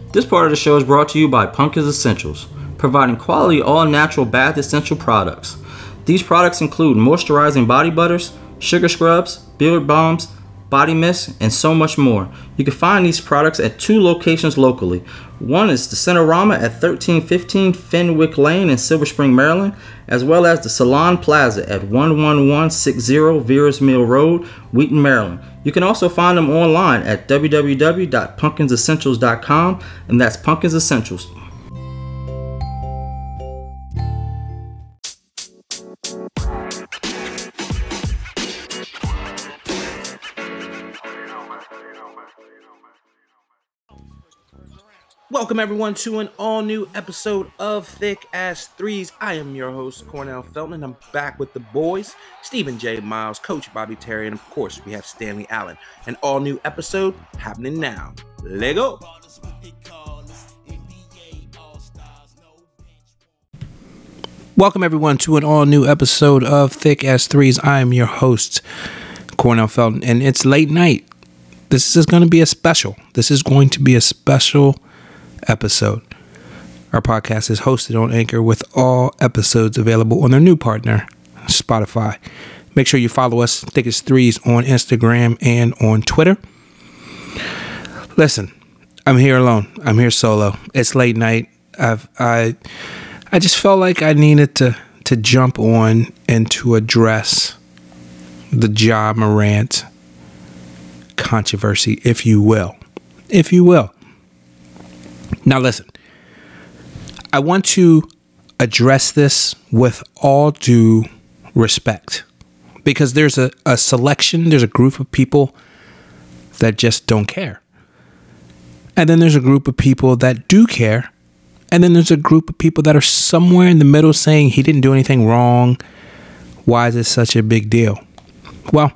This part of the show is brought to you by Pumpkins Essentials, providing quality all-natural bath essential products. These products include moisturizing body butters, sugar scrubs, beard balms, body mist, and so much more. You can find these products at 2 locations locally. One is the Centerama at 1315 Fenwick Lane in Silver Spring, Maryland, as well as the Salon Plaza at 11160 Veers Mill Road, Wheaton, Maryland. You can also find them online at www.pumpkinsessentials.com, and that's Pumpkins Essentials. Welcome everyone to an all-new episode of Thick Ass Threes. I am your host, Cornell Felton, and I'm back with the boys, Stephen J. Miles, Coach Bobby Terry, and of course, we have Stanley Allen. An all-new episode happening now. Lego! Welcome everyone to an all-new episode of Thick Ass Threes. I am your host, Cornell Felton, and it's late night. This is going to be a special. This is going to be a special episode. Our podcast is hosted on Anchor with all episodes available on their new partner, Spotify. Make sure you follow us, Thick As Threes, on Instagram and on Twitter. Listen, I'm here alone. I'm here solo. It's late night. I just felt like I needed to jump on and to address the Ja Morant controversy, if you will. Now listen, I want to address this with all due respect, because there's a selection, there's a group of people that just don't care. And then there's a group of people that do care. And then there's a group of people that are somewhere in the middle saying he didn't do anything wrong. Why is it such a big deal? Well,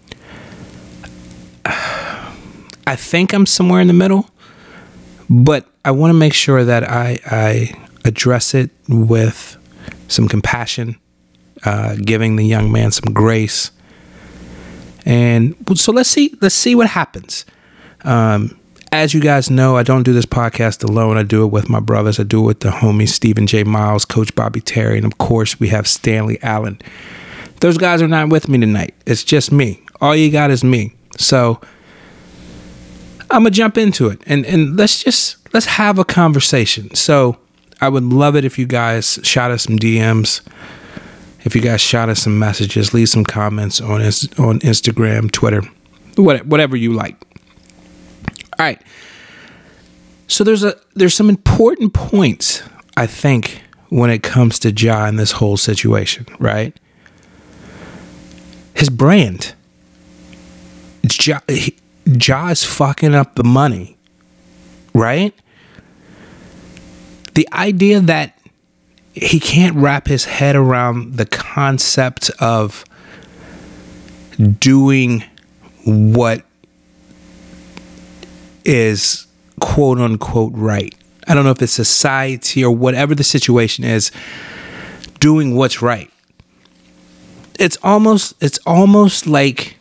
I think I'm somewhere in the middle, but I want to make sure that I address it with some compassion, giving the young man some grace. And so let's see what happens. As you guys know, I don't do this podcast alone. I do it with my brothers. I do it with the homies, Stephen J. Miles, Coach Bobby Terry, and of course, we have Stanley Allen. Those guys are not with me tonight. It's just me. All you got is me. So I'm going to jump into it, and let's have a conversation. So I would love it if you guys shot us some DMs, if you guys shot us some messages, leave some comments on Instagram, Twitter, whatever you like. All right. So there's some important points, I think, when it comes to Ja in this whole situation, right? His brand. Ja is fucking up the money, right? The idea that he can't wrap his head around the concept of doing what is quote unquote right. I don't know if it's society or whatever the situation is, doing what's right. It's almost like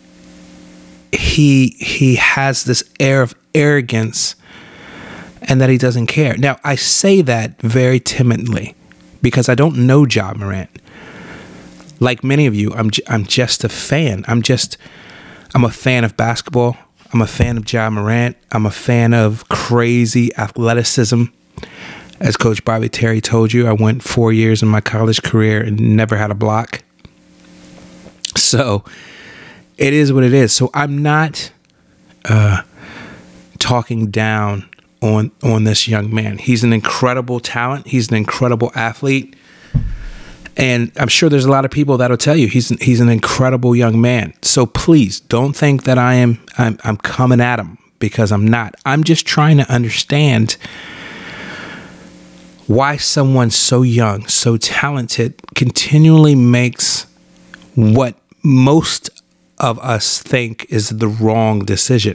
he has this air of arrogance and that he doesn't care. Now, I say that very timidly because I don't know Ja Morant. Like many of you, I'm just a fan. I'm a fan of basketball. I'm a fan of Ja Morant. I'm a fan of crazy athleticism. As Coach Bobby Terry told you, I went 4 years in my college career and never had a block. So it is what it is. So I'm not talking down on this young man. He's an incredible talent. He's an incredible athlete. And I'm sure there's a lot of people that'll tell you he's an incredible young man. So please don't think that I'm coming at him, because I'm not. I'm just trying to understand why someone so young, so talented, continually makes what most of us think is the wrong decision.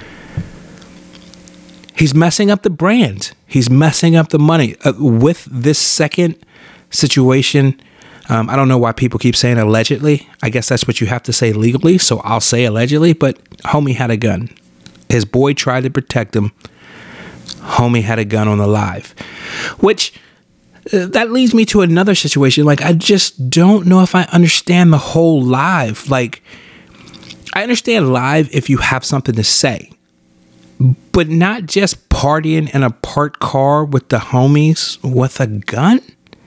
He's messing up the brand. He's messing up the money. With this second situation, I don't know why people keep saying allegedly. I guess that's what you have to say legally, so I'll say allegedly, but homie had a gun. His boy tried to protect him. Homie had a gun on the live, which that leads me to another situation. Like, I just don't know if I understand the whole live. Like, I understand live if you have something to say, but not just partying in a parked car with the homies with a gun.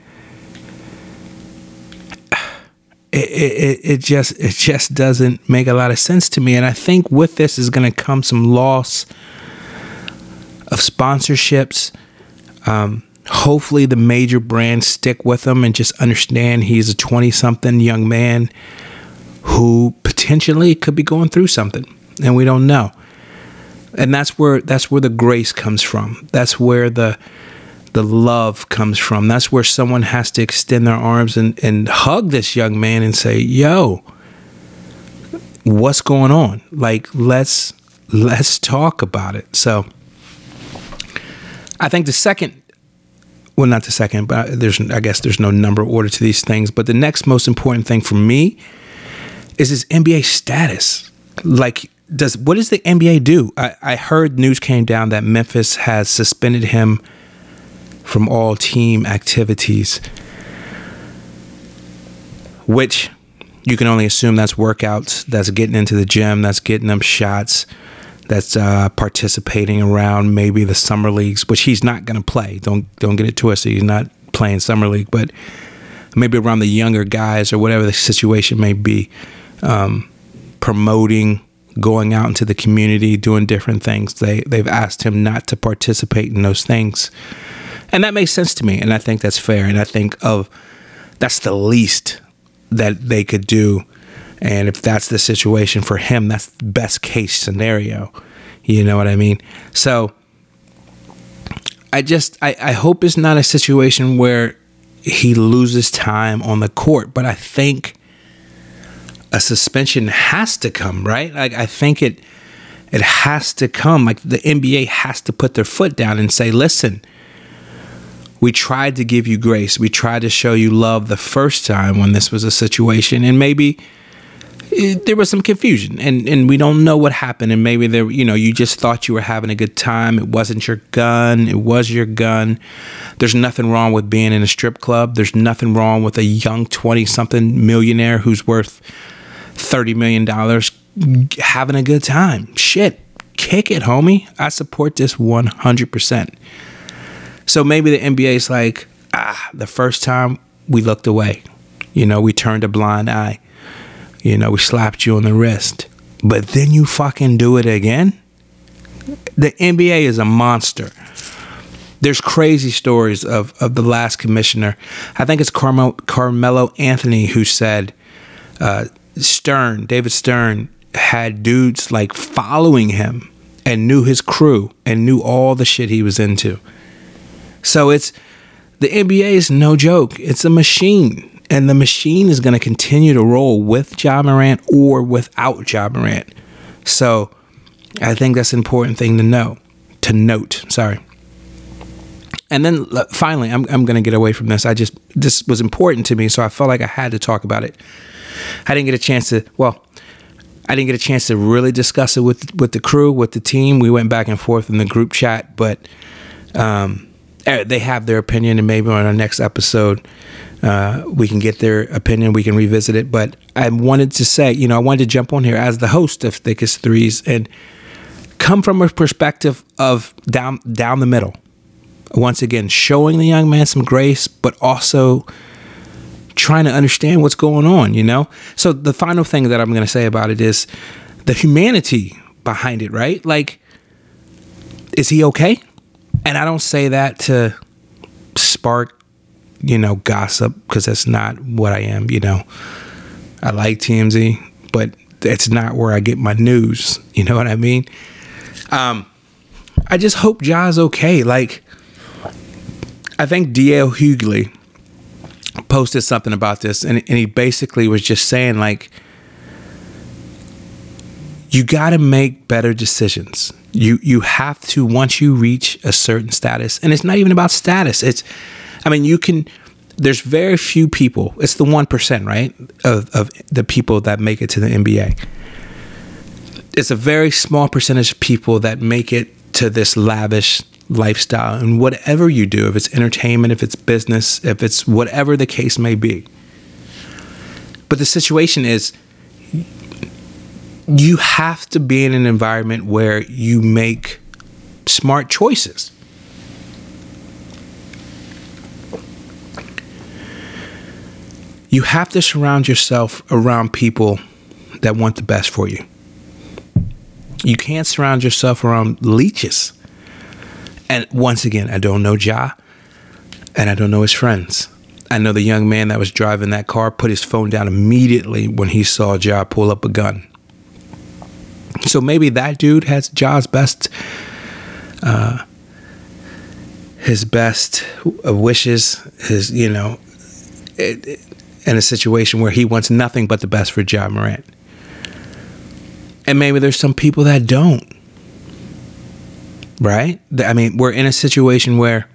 It just doesn't make a lot of sense to me. And I think with this is going to come some loss of sponsorships. Hopefully the major brands stick with him and just understand he's a 20-something young man who potentially could be going through something, and we don't know. And that's where the grace comes from. That's where the love comes from. That's where someone has to extend their arms and hug this young man and say, yo, what's going on? Like, let's talk about it. So I think not the second, but I guess there's no number order to these things. But the next most important thing for me is his NBA status. Like, what does the NBA do? I heard news came down that Memphis has suspended him from all team activities, which you can only assume that's workouts, that's getting into the gym, that's getting them shots, that's participating around maybe the summer leagues, which he's not going to play. Don't get it twisted. He's not playing summer league, but maybe around the younger guys or whatever the situation may be, promoting, going out into the community, doing different things. They've asked him not to participate in those things. And that makes sense to me. And I think that's fair. And I think that's the least that they could do. And if that's the situation for him, that's the best case scenario. You know what I mean? So I hope it's not a situation where he loses time on the court, but I think a suspension has to come, right? Like, I think it has to come. Like, the NBA has to put their foot down and say, listen, we tried to give you grace. We tried to show you love the first time when this was a situation, and maybe there was some confusion, and we don't know what happened. And maybe you just thought you were having a good time. It wasn't your gun. It was your gun. There's nothing wrong with being in a strip club. There's nothing wrong with a young 20-something millionaire who's worth $30 million having a good time. Shit, kick it, homie. I support this 100%. So maybe the NBA is like, the first time we looked away, we turned a blind eye, we slapped you on the wrist, but then you fucking do it again. The NBA is a monster. There's crazy stories of the last commissioner. I think it's Carmelo Anthony who said, David Stern had dudes like following him and knew his crew and knew all the shit he was into. So the NBA is no joke. It's a machine, and the machine is going to continue to roll with Ja Morant or without Ja Morant. So I think that's an important thing to note. Sorry. And then finally, I'm going to get away from this. This was important to me, so I felt like I had to talk about it. I didn't get a chance to really discuss it with the crew, with the team. We went back and forth in the group chat, but they have their opinion, and maybe on our next episode, we can get their opinion. We can revisit it. But I wanted to say, I wanted to jump on here as the host of Thickest Threes and come from a perspective of down the middle. Once again, showing the young man some grace, but also trying to understand what's going on, So the final thing that I'm going to say about it is the humanity behind it, right? Like, is he okay? And I don't say that to spark, gossip, because that's not what I am, I like TMZ, but that's not where I get my news. You know what I mean? I just hope Ja's okay. Like, I think D.L. Hughley posted something about this, and he basically was just saying, like, you got to make better decisions. You have to, once you reach a certain status, and it's not even about status. There's very few people. It's the 1%, right, of the people that make it to the NBA. It's a very small percentage of people that make it to this lavish lifestyle and whatever you do, if it's entertainment, if it's business, if it's whatever the case may be. But the situation is, you have to be in an environment where you make smart choices. You have to surround yourself around people that want the best for you. You can't surround yourself around leeches. And once again, I don't know Ja, and I don't know his friends. I know the young man that was driving that car put his phone down immediately when he saw Ja pull up a gun. So maybe that dude has Ja's best, his best wishes, his, in a situation where he wants nothing but the best for Ja Morant. And maybe there's some people that don't. Right? I mean, we're in a situation where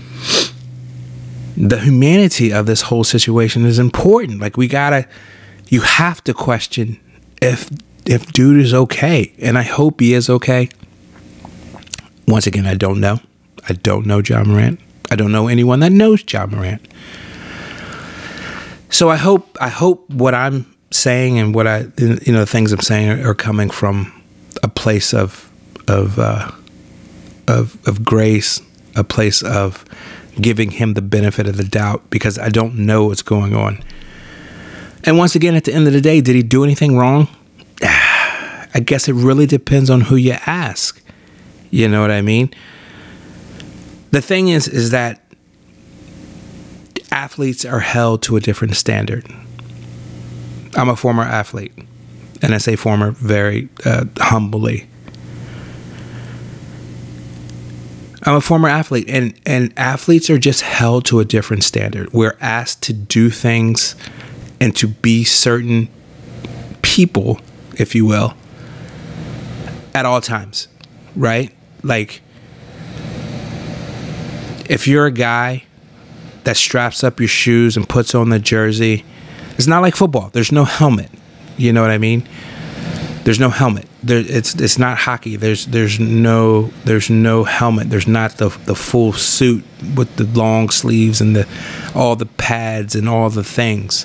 the humanity of this whole situation is important. Like, you have to question if dude is okay. And I hope he is okay. Once again, I don't know. I don't know Ja Morant. I don't know anyone that knows Ja Morant. So I hope what I'm saying and what the things I'm saying are coming from a place of grace, a place of giving him the benefit of the doubt, because I don't know what's going on. And once again, at the end of the day, did he do anything wrong? I guess it really depends on who you ask. You know what I mean? The thing is that athletes are held to a different standard. I'm a former athlete, and I say former very humbly. I'm a former athlete, and athletes are just held to a different standard. We're asked to do things and to be certain people, if you will, at all times, right? Like, if you're a guy that straps up your shoes and puts on the jersey, it's not like football. There's no helmet. You know what I mean? There's no helmet. It's not hockey. There's no helmet. There's not the full suit with the long sleeves and all the pads and all the things.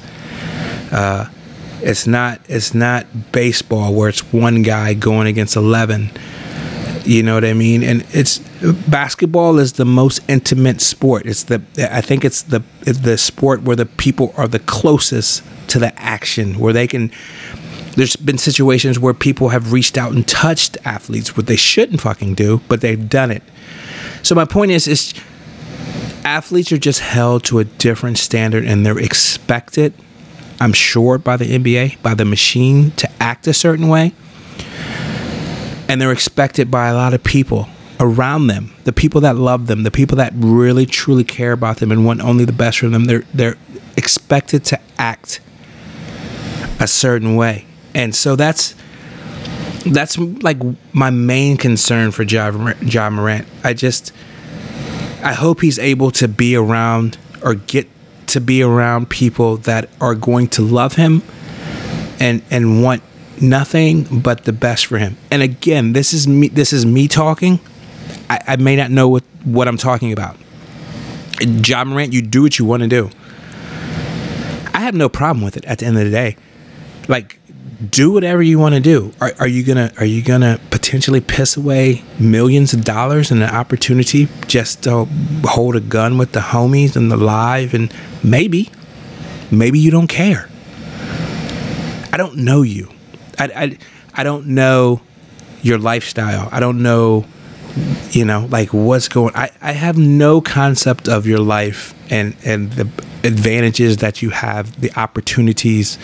It's not baseball where it's one guy going against 11. You know what I mean? And basketball is the most intimate sport. I think it's the sport where the people are the closest to the action, where they can. There's been situations where people have reached out and touched athletes, what they shouldn't fucking do, but they've done it. So my point is athletes are just held to a different standard, and they're expected, I'm sure, by the NBA, by the machine, to act a certain way. And they're expected by a lot of people around them, the people that love them, the people that really, truly care about them and want only the best for them. They're expected to act a certain way. And so that's like my main concern for Ja Morant. I hope he's able to be around, or get to be around, people that are going to love him and want nothing but the best for him. And again, this is me talking. I may not know what I'm talking about. Ja Morant, you do what you want to do. I have no problem with it at the end of the day. Like, do whatever you want to do. Are you gonna potentially piss away millions of dollars and an opportunity just to hold a gun with the homies and the live? And maybe you don't care. I don't know you. I don't know your lifestyle. I don't know, like what's going. I have no concept of your life and the advantages that you have, the opportunities,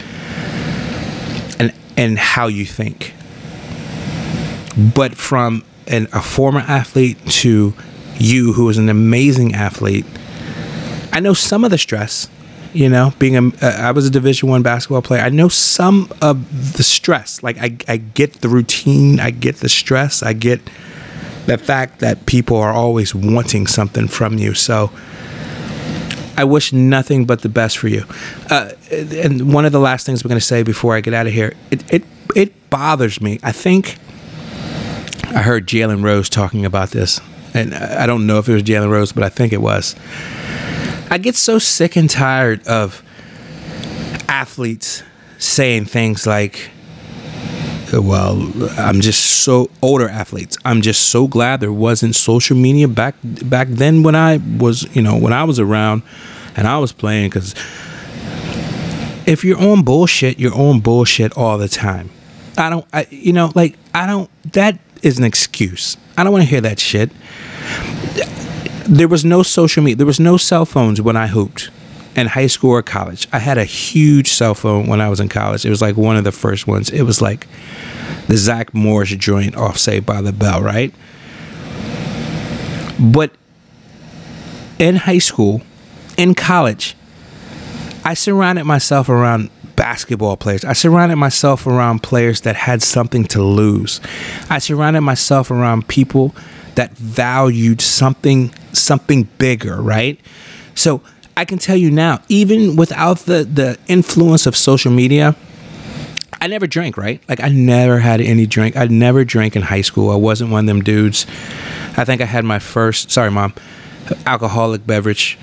and how you think. But from a former athlete to you, who is an amazing athlete, I know some of the stress. I was a Division I basketball player. I know some of the stress. Like, I get the routine. I get the stress. I get the fact that people are always wanting something from you. So I wish nothing but the best for you. And one of the last things we're going to say before I get out of here, it bothers me. I think I heard Jalen Rose talking about this and I don't know if it was Jalen Rose, but I think it was. I get so sick and tired of athletes saying things like, well, I'm just so, older athletes, I'm just so glad there wasn't social media back then when I was, when I was around and I was playing, because if you're on bullshit, you're on bullshit all the time. That is an excuse. I don't want to hear that shit. There was no social media. There was no cell phones when I hooped in high school or college. I had a huge cell phone when I was in college. It was like one of the first ones. It was like the Zach Morris joint off Saved by the Bell, right? But in high school, in college, I surrounded myself around basketball players. I surrounded myself around players that had something to lose. I surrounded myself around people that valued something bigger, right? So I can tell you now, even without the influence of social media, I never drank, right? Like, I never had any drink. I never drank in high school. I wasn't one of them dudes. I think I had my first, sorry, Mom, alcoholic beverage,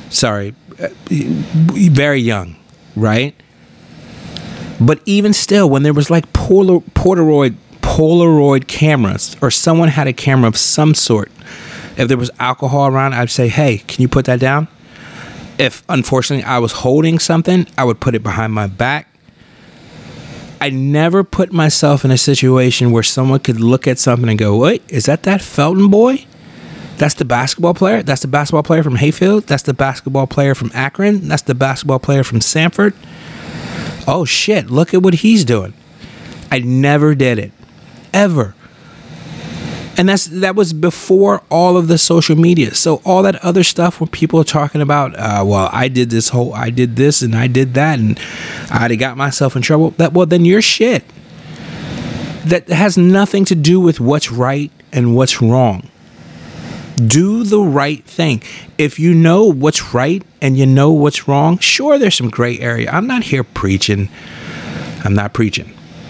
very young, right? But even still, when there was like Polaroid cameras, or someone had a camera of some sort, if there was alcohol around, I'd say, hey, can you put that down? If, unfortunately, I was holding something, I would put it behind my back. I never put myself in a situation where someone could look at something and go, wait, is that Felton boy? That's the basketball player? That's the basketball player from Hayfield? That's the basketball player from Akron? That's the basketball player from Sanford? Oh, shit, look at what he's doing. I never did it. Ever. And that was before all of the social media. So all that other stuff where people are talking about, well, I did this and I did that and I got myself in trouble. Then you're shit. That has nothing to do with what's right and what's wrong. Do the right thing. If you know what's right and you know what's wrong, sure, there's some gray area. I'm not here preaching. I'm not preaching.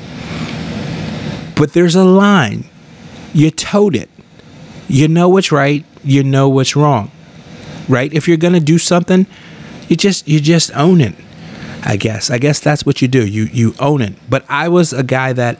But there's a line. You toed it. You know what's right. You know what's wrong. Right? If you're going to do something, you just own it. I guess that's what you do. You own it. But I was a guy that,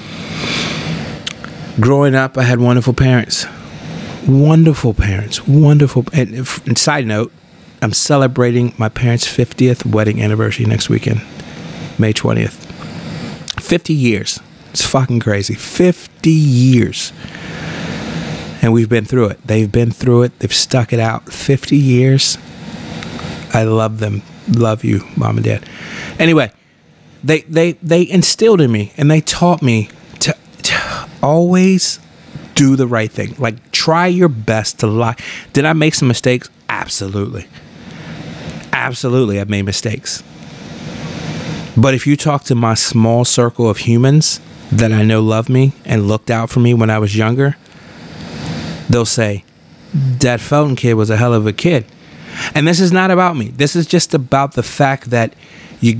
growing up, I had wonderful parents. Wonderful parents. Wonderful. And side note, I'm celebrating my parents' 50th wedding anniversary next weekend, May 20th. 50 years. It's fucking crazy. 50 years. And we've been through it. They've been through it. They've stuck it out. 50 years. I love them. Love you, Mom and Dad. Anyway, they instilled in me and they taught me to always do the right thing. Like, try your best to lie. Did I make some mistakes? Absolutely. Absolutely, I've made mistakes. But if you talk to my small circle of humans that I know love me and looked out for me when I was younger, they'll say, that Felton kid was a hell of a kid. And this is not about me. This is just about the fact that you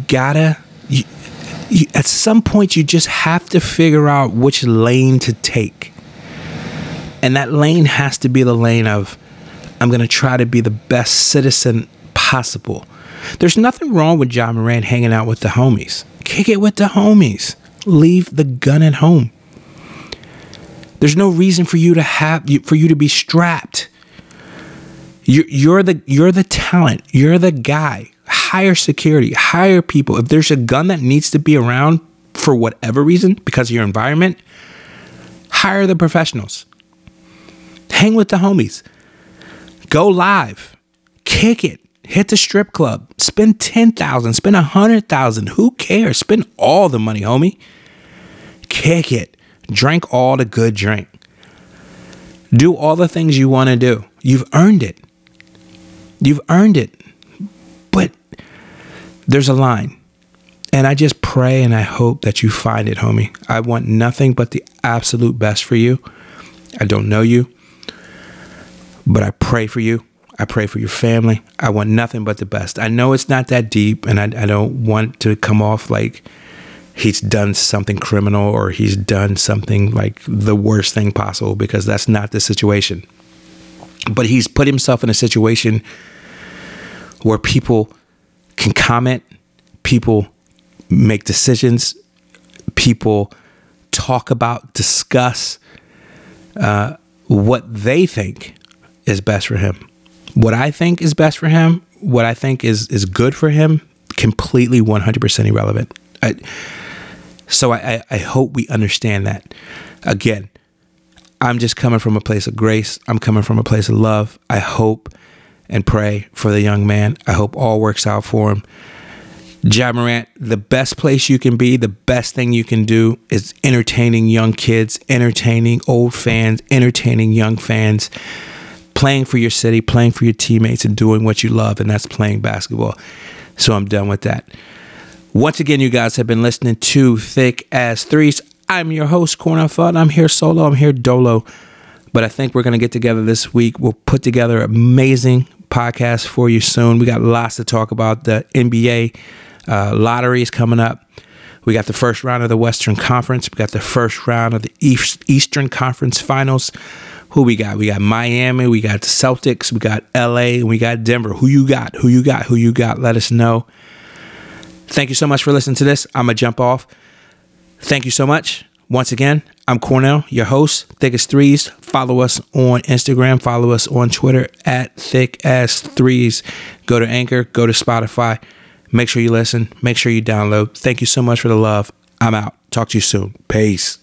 at some point, you just have to figure out which lane to take. And that lane has to be the lane of, I'm going to try to be the best citizen possible. There's nothing wrong with Ja Morant hanging out with the homies. Kick it with the homies. Leave the gun at home. There's no reason for you to be strapped. You're the talent. You're the guy. Hire security. Hire people. If there's a gun that needs to be around for whatever reason, because of your environment, hire the professionals. Hang with the homies. Go live. Kick it. Hit the strip club. Spend $10,000. Spend $100,000. Who cares? Spend all the money, homie. Kick it. Drink all the good drink. Do all the things you want to do. You've earned it. You've earned it. But there's a line. And I just pray and I hope that you find it, homie. I want nothing but the absolute best for you. I don't know you, but I pray for you. I pray for your family. I want nothing but the best. I know it's not that deep, and I don't want to come off like he's done something criminal or he's done something like the worst thing possible, because that's not the situation. But he's put himself in a situation where people can comment, people make decisions, people talk about, discuss what they think is best for him. What I think is best for him, what I think is good for him, completely 100% irrelevant. So I hope we understand that. Again, I'm just coming from a place of grace. I'm coming from a place of love. I hope and pray for the young man. I hope all works out for him. Ja Morant, the best place you can be, the best thing you can do is entertaining young kids, entertaining old fans, entertaining young fans, playing for your city, playing for your teammates, and doing what you love, and that's playing basketball. So I'm done with that. Once again, you guys have been listening to Thick As Threes. I'm your host, Cornell Fudd. I'm here solo. I'm here dolo. But I think we're going to get together this week. We'll put together an amazing podcast for you soon. We got lots to talk about. The NBA lottery is coming up. We got the first round of the Western Conference. We got the first round of the Eastern Conference Finals. Who we got? We got Miami. We got the Celtics. We got LA. And we got Denver. Who you got? Who you got? Who you got? Let us know. Thank you so much for listening to this. I'm going to jump off. Thank you so much. Once again, I'm Cornell, your host, Thick As Threes. Follow us on Instagram. Follow us on Twitter at Thick As Threes. Go to Anchor. Go to Spotify. Make sure you listen. Make sure you download. Thank you so much for the love. I'm out. Talk to you soon. Peace.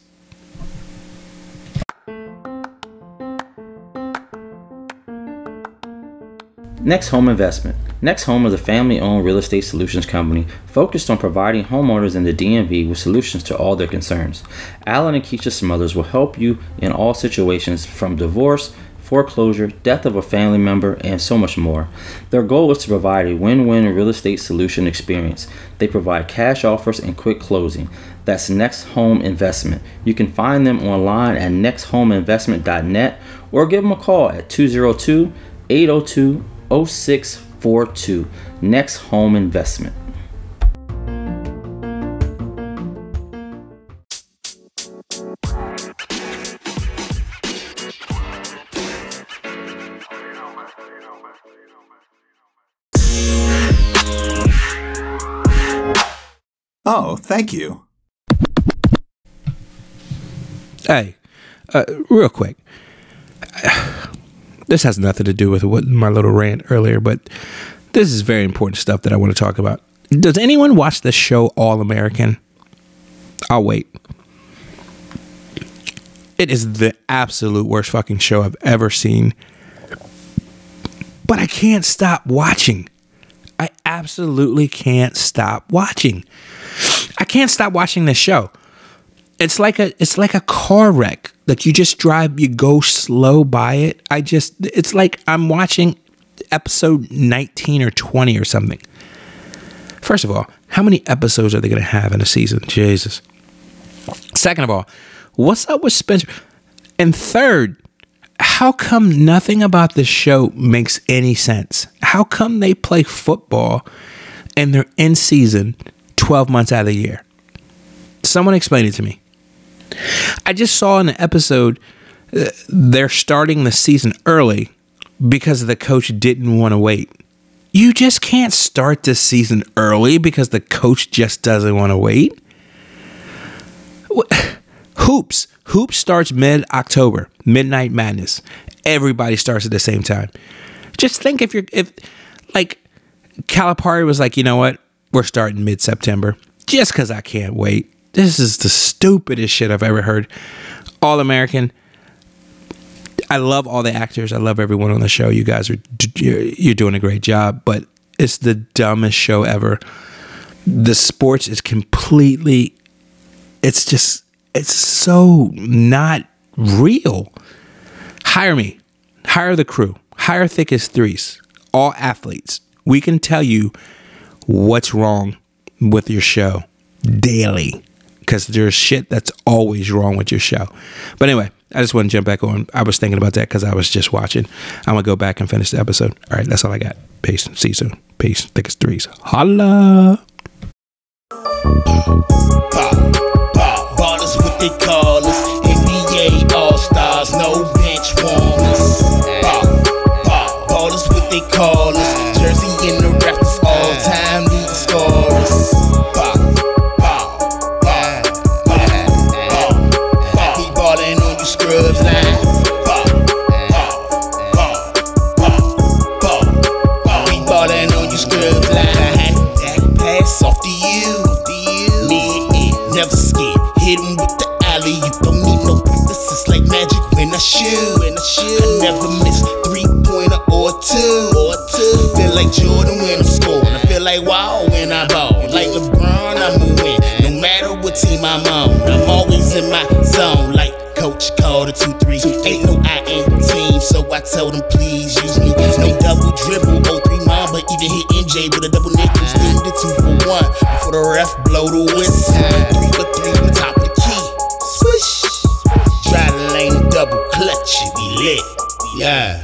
Next Home Investment. Next Home is a family-owned real estate solutions company focused on providing homeowners in the DMV with solutions to all their concerns. Alan and Keisha Smothers will help you in all situations from divorce, foreclosure, death of a family member, and so much more. Their goal is to provide a win-win real estate solution experience. They provide cash offers and quick closing. That's Next Home Investment. You can find them online at nexthomeinvestment.net or give them a call at 202-802-0642. Next Home Investment. Oh, thank you. Hey, real quick. This has nothing to do with what my little rant earlier, but this is very important stuff that I want to talk about. Does anyone watch this show, All American? I'll wait. It is the absolute worst fucking show I've ever seen. But I can't stop watching. I absolutely can't stop watching. I can't stop watching this show. It's like a car wreck. Like you just drive, you go slow by it. It's like I'm watching episode 19 or 20 or something. First of all, how many episodes are they going to have in a season? Jesus. Second of all, what's up with Spencer? And third, how come nothing about this show makes any sense? How come they play football and they're in season 12 months out of the year? Someone explain it to me. I just saw in the episode they're starting the season early because the coach didn't want to wait. You just can't start the season early because the coach just doesn't want to wait. Hoops starts mid-October, Midnight Madness. Everybody starts at the same time. Just think if Calipari was like, you know what? We're starting mid-September just because I can't wait. This is the stupidest shit I've ever heard. All American. I love all the actors. I love everyone on the show. You guys you're doing a great job, but it's the dumbest show ever. The sports is completely, it's so not real. Hire me. Hire the crew. Hire Thick As Threes. All athletes. We can tell you what's wrong with your show daily. Because there's shit that's always wrong with your show. But anyway, I just want to jump back on. I was thinking about that because I was just watching. I'm going to go back and finish the episode. All right, that's all I got. Peace. See you soon. Peace. Thick As Threes. Holla. Ballers what they call us. NBA All-Stars, no bench warmers. alley, you don't need no this is like magic when I shoot. I never miss 3-pointer or two. I feel like Jordan when I'm scoring. I feel like Wow when I ball. Like LeBron, I'm a win. No matter what team I'm on, I'm always in my zone. Like Coach called a 2-3. Ain't no I in team, so I told him please use me. No double dribble, 0-3 Mamba, even hit MJ with a double nickel. Steam the 2 for 1 before the ref blow the whistle. 3 for 3 on the top of the key. Swish. Try the lane, double clutch it, we lit. Yeah.